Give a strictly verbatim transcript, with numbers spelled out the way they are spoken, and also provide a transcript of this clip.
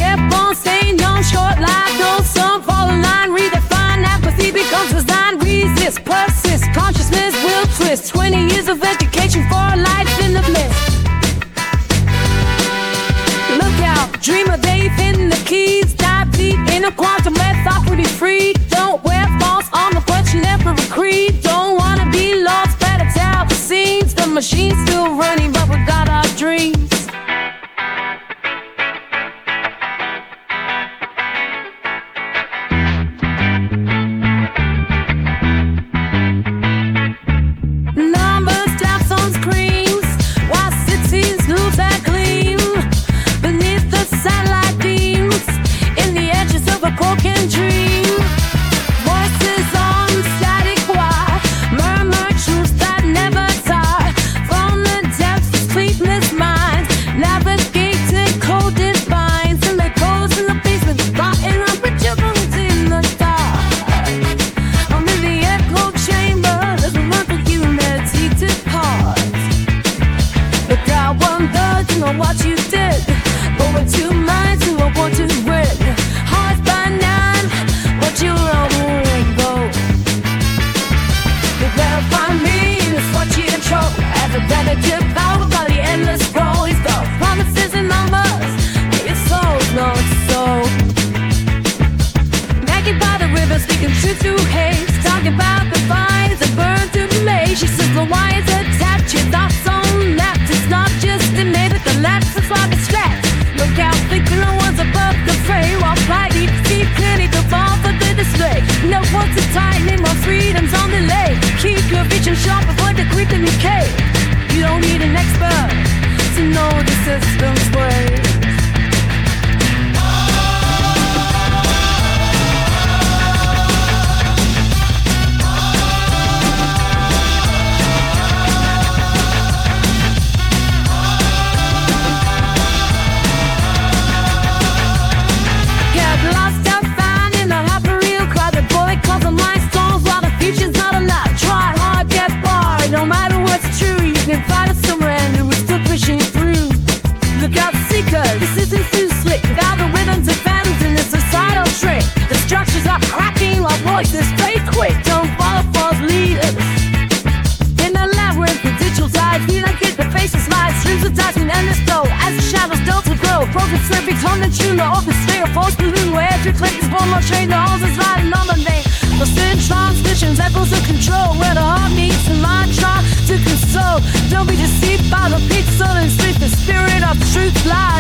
kept on staying young, short life, no sun, fall in line, redefine, apathy becomes design, resist, persist, consciousness will twist, twenty years of education for a life in the bliss. Look out, dreamer Dave in the keys, dive deep in a quantum web, thought pretty free, don't wear false armor, question emperor creed, don't wanna be lost, better tell the scenes, the machine's still running, but we got our dreams. Numbers, taps on screens, while cities lose their gleam beneath the satellite beams, in the edges of a broken dream. Voices on static wire, murmur truths that never tire. From the depths of sleepless minds, navigating coded binds, and the codes in the basement, plotting unpredictability in the dark. I'm in the echo chamber, there's a month of unity to part. Look, I wonder, you know what you did. Going two minds to a one to win. Hearts by nine, but you're on the rainbow. You better find me, that's what you control. As a delicate power by the endless scroll. It's the promises and numbers, your soul's not so. Naked by the river, speaking truth to haze. Talking about the vines that burn to blaze. She says the wires attached, your thoughts on that. It's not just innate, it collapses like a stretch. Look out, thinking no one's above the fray. While flighty, see clearly the fall for the display. No one's to tightening, my freedom's on delay. Keep your vision sharp before the creeping decay. You don't need an expert to know the system's ways. No matter what's true, you can find a surrender. We're still pushing through. Look out, seekers, this isn't too slick. Without the rhythms and patterns in the societal trick. The structures are cracking like voices play quick. Don't follow false leaders. In the labyrinth, the digital tides, we don't get the faces slide. Streams of ties, we endless flow. As the shadows still to grow. Broken slurping, tone and tune, the orchestrator, false balloon. Where every click is born, no train, the holes is riding on the name. Lost in transmissions, echoes of control. Where the heart meets and mind try to console. Don't be deceived by the pixel and sleep. The spirit of truth lies.